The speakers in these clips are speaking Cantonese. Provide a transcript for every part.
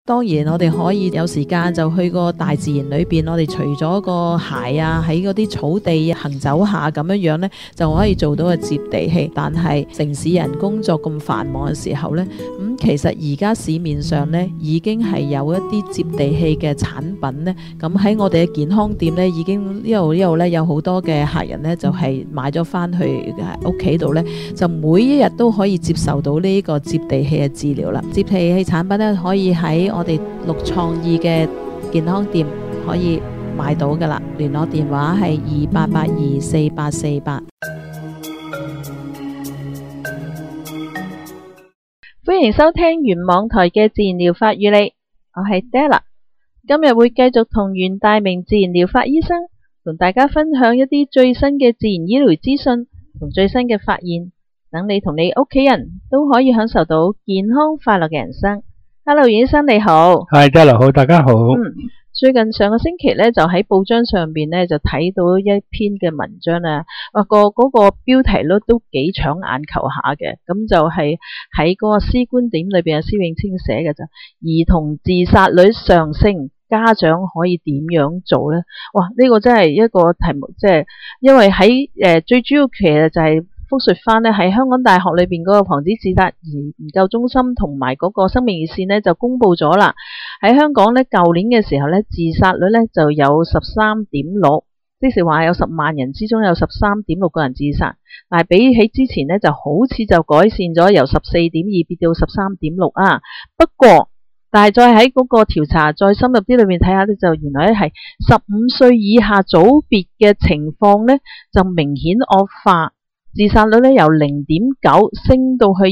當然我哋可以有時間就去個大自然裏邊，我哋除咗個鞋啊，喺嗰啲草地行走下咁樣呢，就可以做到個接地氣。但係城市人工作咁繁忙嘅時候呢，其實而家市面上呢已經係有一啲接地氣嘅產品呢。咁喺我哋嘅健康店呢，已經呢度呢有好多嘅客人呢，就係買咗翻去屋企度呢，就每一日都可以接受到呢個接地氣嘅治療啦。接地氣產品呢，可以喺我哋綠創意嘅健康店可以買到噶啦，聯絡電話係28824848。 歡迎收聽原網台嘅自然療法與你，我係 Della。今日會繼續同袁大明自然療法醫生同大家分享一啲最新嘅自然醫療資訊同最新嘅發現，等你同你屋企人都可以享受到健康快樂嘅人生。Hello， 袁醫生你好。 係 Della 好，大家好。 最近上個星期咧就喺報章上邊咧就睇到一篇嘅文章啊，嗰個標題咧都幾搶眼球下嘅，咁就係喺嗰個詩觀點裏邊啊，施永青寫嘅就兒童自殺率上升，家長可以點樣做呢？哇！呢個真係一個題目，即係因為喺最主要其實就係複述翻呢，喺香港大學裏邊嗰個防止自殺研究中心同埋嗰個生命熱線呢，就公布咗啦。喺香港呢，舊年嘅時候呢，自殺率呢就有13.6，即是話有10萬人之中有13.6個人自殺。但係比起之前呢，就好似就改善咗，由14.2跌到13.6啊。不過但係再喺嗰個調查再深入啲裏面睇下咧，就原來咧係15歲以下組別嘅情況咧就明顯惡化，自殺率咧由0.9升到去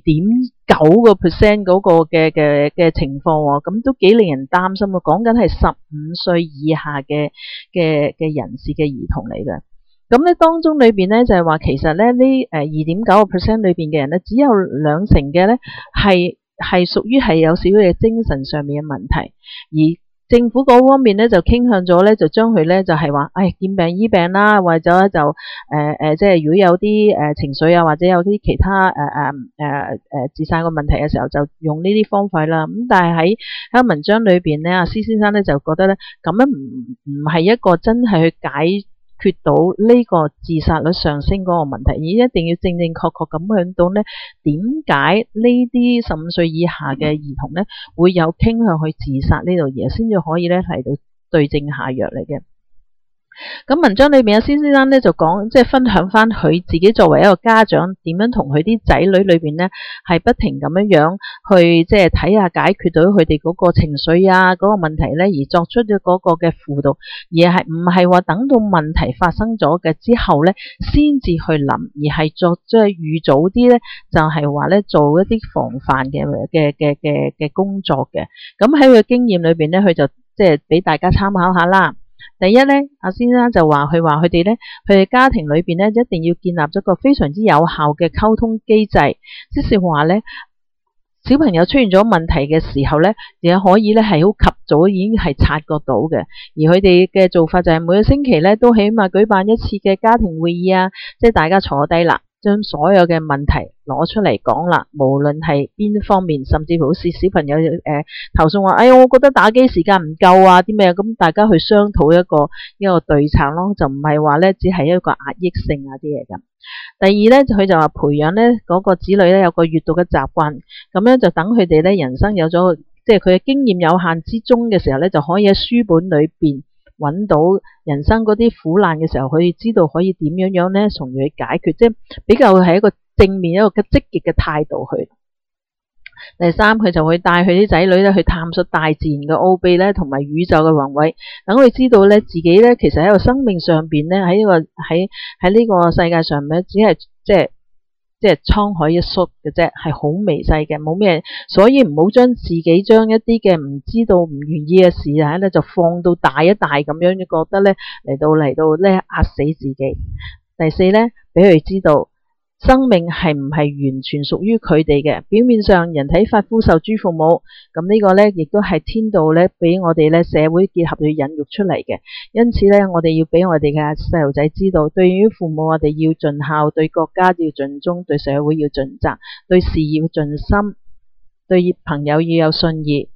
2.9% 嗰個嘅情況喎，咁都幾令人擔心喎。講緊係15歲以下嘅人士嘅兒童嚟嘅。咁咧當中裏邊咧就係話其實咧呢2.9% 裏邊嘅人咧只有20%嘅咧係屬於係有少少嘅精神上面嘅問題，而政府嗰方面咧就傾向咗咧就將佢咧就係話，見病醫病啦，或者就即係如果有啲情緒啊，或者有啲其他自殺個問題嘅時候，就用呢啲方法啦。咁但係喺文章裏邊咧，阿施先生咧就覺得咧咁樣唔係一個真係去解決到呢個自殺率上升嗰個問題，而一定要正正確確咁向到呢點解呢啲15歲以下嘅兒童呢會有傾向去自殺呢度嘢，先至可以呢嚟到對症下藥嚟嘅。咁文章裏面阿施先生咧就講，即係分享翻佢自己作為一個家長點樣同佢啲仔女裏邊咧係不停咁樣去即係睇下解決到佢哋嗰個情緒啊嗰個問題咧，而作出咗嗰個嘅輔導，而係唔係話等到問題發生咗嘅之後咧先至去諗，而係即係預早啲咧就係話咧做一啲防範嘅工作嘅。咁喺佢嘅經驗裏邊咧，佢就即係俾大家參考下啦。第一咧，阿先生就話佢哋咧，佢哋家庭裏邊咧一定要建立咗個非常之有效嘅溝通機制，即是話咧，小朋友出現咗問題嘅時候咧，亦可以咧係好及早已經係察覺到嘅。而佢哋嘅做法就係每個星期咧都起碼舉辦一次嘅家庭會議啊，即係大家坐低啦，將所有嘅問題攞出嚟講啦，無論係邊方面，甚至乎好似小朋友投訴話，我覺得打機時間唔夠啊啲咩，咁大家去商討一個對策咯，就唔係話咧只係一個壓抑性啊啲嘢咁。第二咧，佢就話培養咧嗰個子女咧有個閱讀嘅習慣，咁樣就等佢哋咧人生有咗即係佢嘅經驗有限之中嘅時候咧，就可以喺書本裏邊揾到人生嗰啲苦難嘅時候，佢知道可以點樣咧，從而去解決，即係比較係一個正面一個積極嘅態度去。第三，佢就會帶佢啲仔女咧去探索大自然嘅奧秘咧，同埋宇宙嘅宏偉，等佢知道咧自己咧其實喺個生命上邊咧喺呢個世界上咧，只係即係滄海一粟嘅啫，係好微細嘅，冇咩，所以唔好將自己將一啲嘅唔知道、唔願意嘅事咧，就放到大一大咁樣，覺得咧嚟到咧壓死自己。第四咧，俾佢知道生命係唔係完全屬於佢哋嘅。表面上人體髮膚受諸父母，咁呢個咧亦都係天道咧俾我哋咧社會結合去孕育出嚟嘅。因此咧，我哋要俾我哋嘅細路仔知道，對於父母我哋要盡孝，對國家要盡忠，對社會要盡責，對事業要盡心，對朋友要有信義，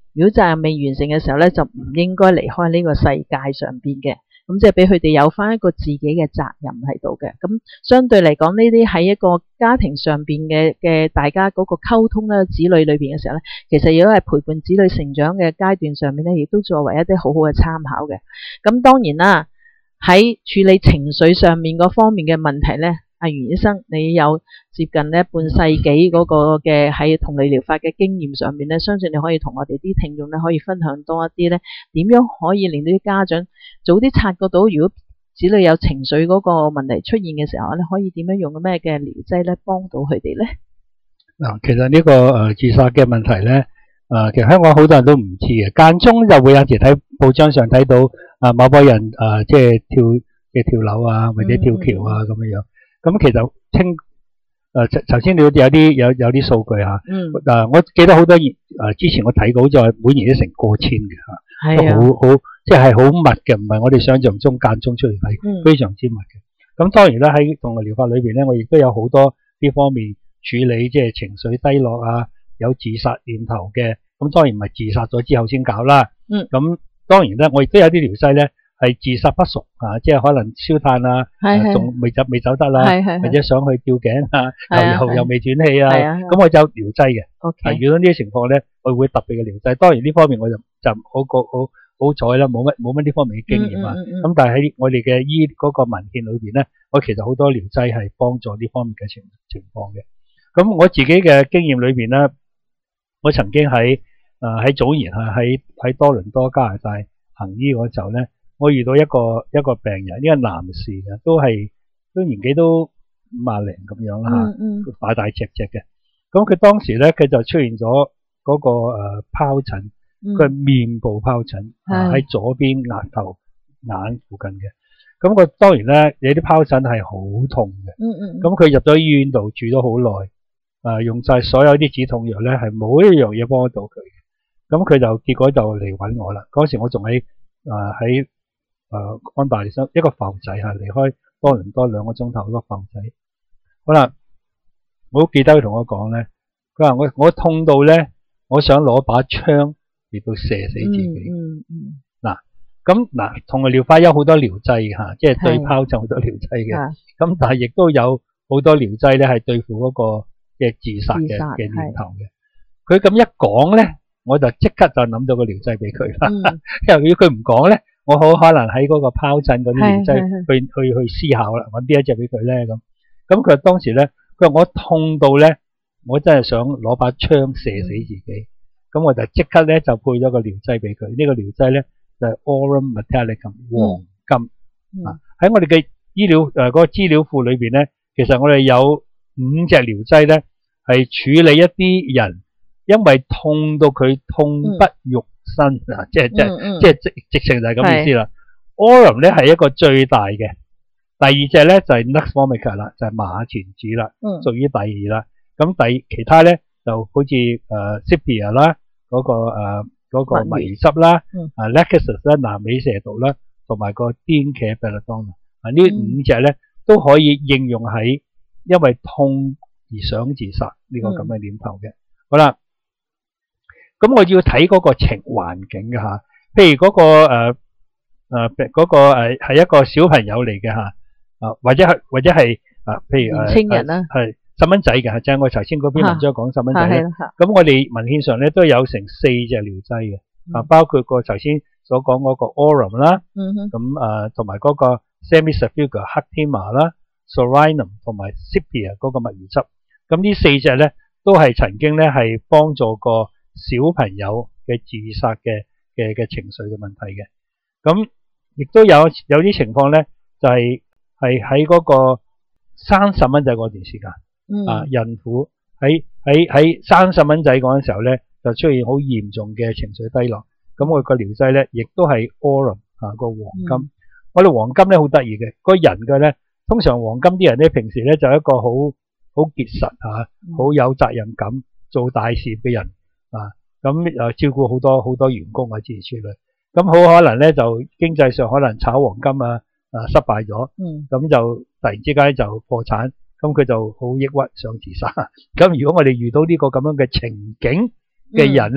如果責任未完成嘅時候咧，就唔應該離開呢個世界上邊嘅。咁即係俾佢哋有翻一個自己嘅責任喺度嘅。咁相對嚟講，呢啲喺一個家庭上邊嘅大家嗰個溝通咧，子女裏邊嘅時候咧，其實亦都係陪伴子女成長嘅階段上面咧，亦都作為一啲好好嘅參考嘅。咁當然啦，喺處理情緒上面嗰方面嘅問題咧，阿袁醫生，你有接近咧半世紀嗰個嘅喺同理療法嘅經驗上面咧，相信你可以同我哋啲聽眾咧可以分享多一啲咧，點樣可以令到啲家長早啲察覺到，如果子女有情緒嗰個問題出現嘅時候咧，可以點樣用咩嘅療劑咧幫到佢哋咧？ 嗱，其實呢個自殺嘅問題咧，其實香港好多人都唔知嘅，間中就會有時睇報章上睇到某個人即係跳樓啊，或者跳橋啊咁樣樣。咁其實頭先你有啲數據嚇，我記得好多之前我睇過，就係每年都成過千嘅嚇，都好即係好密嘅，唔係我哋想象中間中出現，係非常之密嘅。咁當然啦，喺動物療法裏邊咧，我亦都有好多呢方面處理，即係情緒低落啊，有自殺念頭嘅，咁當然唔係自殺咗之後先搞啦。咁當然咧，我亦都有啲療劑咧。係自殺不熟即係可能燒炭啊，仲未走得啦，或者想去吊頸又未斷氣啊，咁我就有療劑嘅。遇到呢啲情況咧，我會特別嘅療劑。當然呢方面我就好彩啦，冇乜呢方面嘅經驗啊。咁但係喺我哋嘅嗰個文獻裏邊咧，我其實好多療劑係幫助呢方面嘅情況嘅。咁我自己嘅經驗裏邊咧，我曾經喺早年喺多倫多加拿大行醫嗰時候咧。我遇到一個病人，呢個男士嘅，都年紀都50零咁樣啦嚇，大隻嘅。咁佢當時咧，佢就出現咗嗰個疱疹，佢係面部疱疹喺左邊額頭眼附近嘅。咁佢當然咧，有啲疱疹係好痛嘅。咁佢入咗醫院度住咗好耐，用晒所有啲止痛藥咧，係冇一樣嘢幫得到佢嘅。咁佢就結果就嚟揾我啦。嗰時我仲喺安大略省一個埠仔離開多倫多2個鐘頭一個埠仔。好啦，我好記得佢同我講咧，佢話我痛到咧，我想攞把槍嚟到射死自己。咁同埋療法有好多療劑嚇，即係對疱疹好多療劑嘅。咁但係亦都有好多療劑咧，係對付嗰個嘅自殺嘅念頭嘅。佢咁一講咧，我就即刻就諗到個療劑俾佢啦。因為如果佢唔講咧，我好可能喺嗰個疱疹嗰啲療劑去思考啦，揾邊一隻俾佢咧咁。咁佢當時咧，佢話我痛到咧，我真係想攞把槍射死自己。咁我就即刻咧就配咗個療劑俾佢。呢個療劑咧就係 Aurum metallicum 黃金。喺我哋嘅醫療嗰個資料庫裏邊咧，其實我哋有5隻療劑咧，係處理一啲人因為痛到佢痛不欲生即係直情就係咁意思啦。Aurum 咧係一個最大嘅，第二隻咧就係 Nux vomica 啦，就係馬錢子啦，屬於第2啦。咁其他咧就好似Sepia 啦，嗰個墨魚汁啦，Lachesis 啦，南美蛇毒啦，同埋個顛茄 belladonna 呢5隻咧都可以應用喺因為痛而想自殺呢個咁嘅念頭嘅。好啦。咁我要睇嗰個環境嘅嚇，譬如嗰個係一個小朋友嚟嘅嚇，或者係譬如年青人啦， 係細蚊仔嘅嚇，即係我頭先嗰篇文章講細蚊仔咧。咁我哋文獻上咧都有成4隻療劑嘅，包括個頭先所講嗰個 Aurum 啦，咁同埋嗰個 Semisulfuga 黑天麻啦 ，Soranum 同埋 Sepia 嗰個墨魚汁。咁呢4隻咧都係曾經咧係幫助過小朋友嘅自殺嘅情緒嘅問題嘅。咁亦都有啲情況咧，就係喺嗰個生細蚊仔嗰段時間，孕婦喺生細蚊仔嗰陣時候咧，就出現好嚴重嘅情緒低落。咁我個療劑咧，亦都係 Aurum 個黃金。我哋黃金咧好得意嘅，個人嘅咧，通常黃金啲人咧，平時咧就一個好結實好有責任感，做大事嘅人。咁照顧好多員工諸如此類，咁好可能咧就經濟上可能炒黃金失敗咗，咁就突然之間就破產，咁佢就好抑鬱想自殺。咁如果我哋遇到呢個咁樣嘅情景嘅人咧，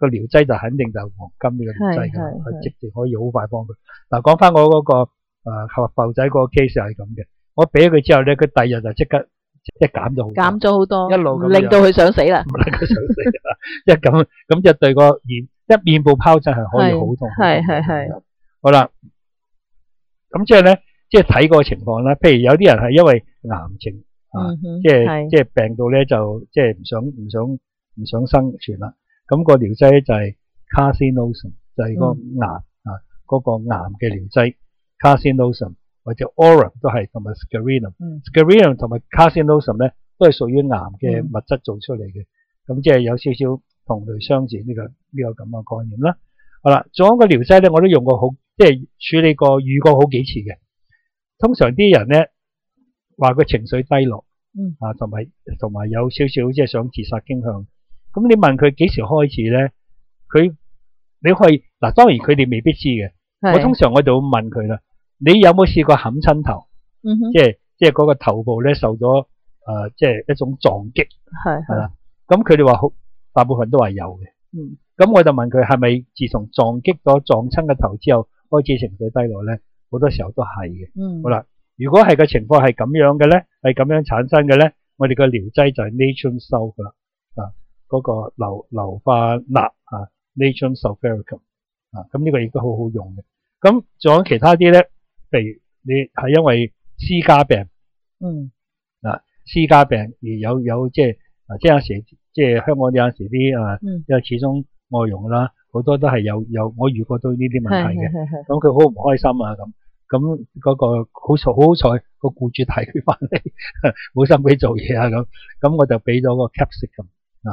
個療劑就肯定就係黃金呢個療劑㗎， 係佢直接可以好快幫佢。嗱，講翻我嗰個浮仔嗰個 case 係咁嘅，我俾咗佢之後咧，佢第二日就即刻即係減咗好多， 減咗好多， 一路咁樣令到佢想死啦。 唔令佢想死啦，即係咁就對個面部皰疹係可以好痛。 係。 好啦，咁即係咧，即係睇個情況啦。譬如有啲人係因為癌症即係病到咧就即係唔想生存啦。咁個療劑咧就係 carcinosum， 就係個癌嗰個癌嘅療劑 carcinosum 或者 aurum 都係，同埋 scarinum。scarinum 同埋 carcinosum 咧都係屬於癌嘅物質做出嚟嘅。咁即係有少少同類相似呢個咁嘅概念啦。好啦，仲有一個療劑咧，我都用過即係處理過遇過好幾次嘅。通常啲人咧話佢情緒低落，同埋有少少即係想自殺傾向。咁你問佢幾時開始咧？你可以嗱，當然佢哋未必知嘅。我通常我就會問佢啦，你有冇試過冚親頭？即係嗰個頭部咧受咗即係一種撞擊，係啦。咁佢哋話大部分都話有嘅。咁我就問佢係咪自從撞親個頭之後開始情緒低落咧？好多時候都係嘅。好啦，如果係個情況係咁樣嘅咧，係咁樣產生嘅咧，我哋個療劑就係 natron salt 噶啦，嗰個硫化鈉natron sulfuricum 咁呢個亦都好好用嘅。咁仲有其他啲咧，譬如你係因為私家病，私家病而有即係有時即係香港有陣時啲因為始終外傭啦，好多都係有我遇過都呢啲問題嘅。咁佢好唔開心啊咁嗰個好彩個僱主提佢翻嚟，冇心俾做嘢啊咁我就俾咗個 capsicum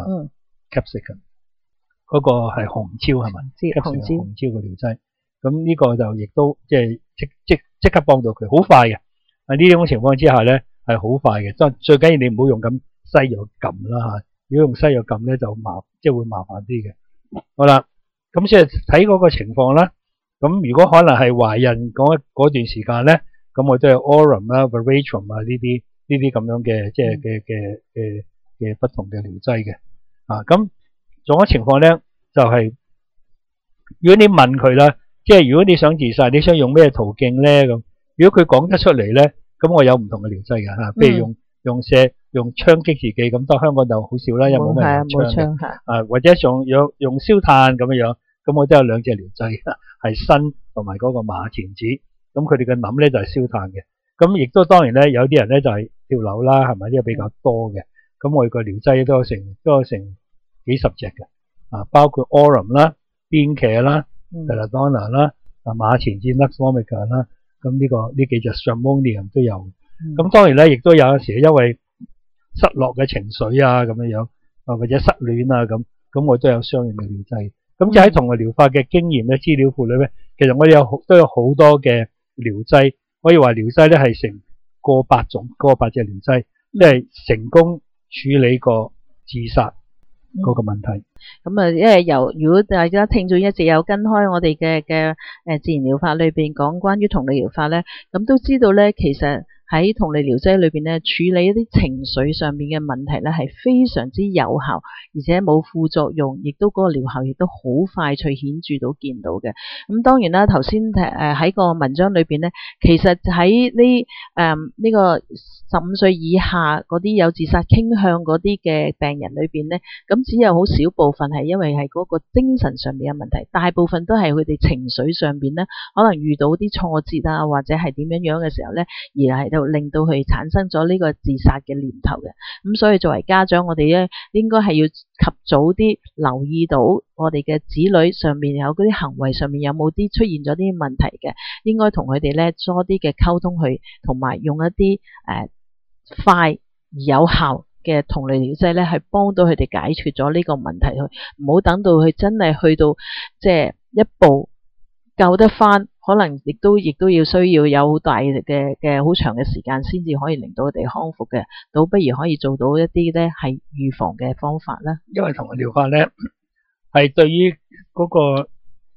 capsicum 嗰個係紅椒係咪？紅椒嘅療劑，咁呢個就亦都即係即刻幫到佢，好快嘅。呢種情況之下咧係好快嘅，最緊要你唔好用咁西藥撳啦。如果用西藥撳咧就即係會麻煩啲嘅。好啦，咁即係睇嗰個情況啦。咁如果可能係懷孕嗰段時間咧，咁我都有 aurum 啦、veratrum 呢啲咁樣嘅即係嘅不同嘅療劑嘅。咁仲有情況咧就係，如果你問佢啦，即係如果你想自殺，你想用咩途徑咧咁？如果佢講得出嚟咧，咁我有唔同嘅療劑㗎。譬如用槍擊自己，咁當香港就好少啦，因為冇咩人用槍嘅。或者用燒炭咁樣，咁我都有兩隻療劑，係砷同埋嗰個馬錢子。咁佢哋嘅諗咧就係燒炭嘅。咁亦都當然咧，有啲人咧就係跳樓啦，係咪呢個比較多嘅？咁我哋個療劑都有成幾十隻嘅，包括 aurum 啦、邊茄啦、belladonna 啦、馬錢子 nux vomica 啦，咁呢幾隻 stramonium 都有。咁當然咧，亦都有陣時因為失落嘅情緒啊咁樣，或者失戀啊咁我都有相應嘅療劑。咁就喺同個療法嘅經驗咧資料庫裏面，其實我哋都有好多嘅療劑，可以話療劑咧係成過百隻療劑，即係成功處理過自殺嗰個問題。 咁因為如果大家聽眾一直有跟開我哋嘅自然療法裏邊講關於同類療法咧，咁都知道咧，其實喺同類療劑裏邊咧，處理一啲情緒上面嘅問題咧，係非常之有效，而且冇副作用，亦都嗰個療效亦都好快脆顯著到見到嘅。咁當然啦，頭先喺個文章裏邊咧，其實喺呢個15歲以下嗰啲有自殺傾向嗰啲嘅病人裏邊咧，咁只有好少部分係因為係嗰個精神上面嘅問題，大部分都係佢哋情緒上邊咧，可能遇到啲挫折啊，或者係點樣嘅時候咧，而係令到佢產生咗呢個自殺嘅念頭嘅。咁所以作為家長，我哋咧應該係要及早啲留意到我哋嘅子女上面有嗰啲行為上面有冇啲出現咗啲問題嘅，應該同佢哋咧多啲嘅溝通去，同埋用一啲快而有效嘅同類療劑咧，係幫到佢哋解決咗呢個問題，唔好等到佢真係去到即係一步救得翻，可能亦都要需要有好大嘅好長嘅時間先至可以令到佢哋康復嘅，倒不如可以做到一啲咧係預防嘅方法啦。 因為同類療法咧係對於嗰個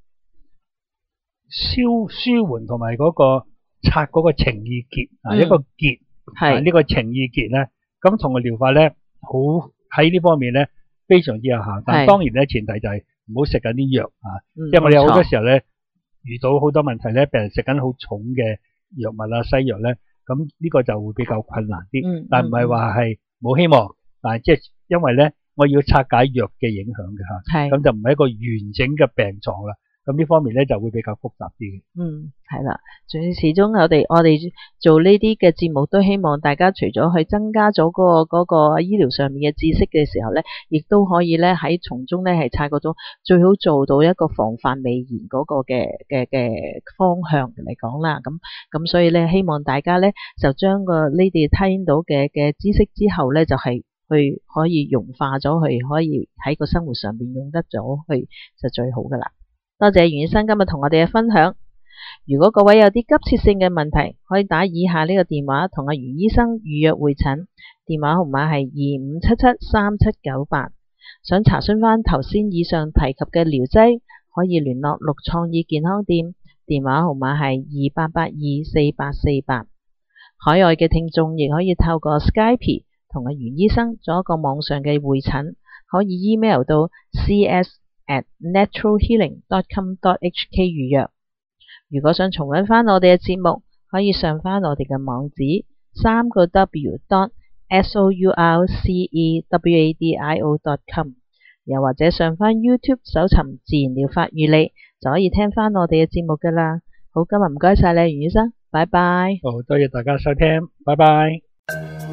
舒緩同埋嗰個拆嗰個情意結一個結係呢個情意結咧，咁同類療法咧好喺呢方面咧非常之有效，但當然咧前提就係唔好食緊啲藥啊。 嗯， 因為我哋好多冇錯時候咧遇到好多問題咧，病人食緊好重嘅藥物啊、西藥咧，咁呢個就會比較困難啲。 嗯， 但唔係話係冇希望，但係即係因為咧我要拆解藥嘅影響嘅嚇， 係。 咁就唔係一個完整嘅病狀啦。咁呢方面咧就會比較複雜啲嘅。 係啦，仲要始終我哋做呢啲嘅節目，都希望大家除咗去增加咗嗰個醫療上面嘅知識嘅時候咧，亦都可以咧喺從中咧係察覺到最好做到一個防範未然嗰個嘅方向嚟講啦。咁所以咧，希望大家咧就將呢啲聽到嘅知識之後咧，就係去可以融化咗去，可以喺個生活上面用得咗去，就最好噶啦。多謝袁醫生今日同我哋嘅分享。如果各位有啲急切性嘅問題，可以打以下呢個電話同阿袁醫生預約會診，電話號碼係25773798。想查詢翻頭先以上提及嘅療劑，可以聯絡綠創意健康店，電話號碼係28824848。海外嘅聽眾亦可以透過 Skype 同阿袁醫生做一個網上嘅會診，可以 email 到 cs@naturalhealing.com.hk 預約。如果想重溫翻我哋嘅節目，可以上翻我哋嘅網址3w.sourcewadio.com， 又或者上翻 YouTube 搜尋自然療法與你，就可以聽翻我哋嘅節目噶啦。好，今日唔該晒你，袁醫生，拜拜。 好，多謝大家收聽，拜拜。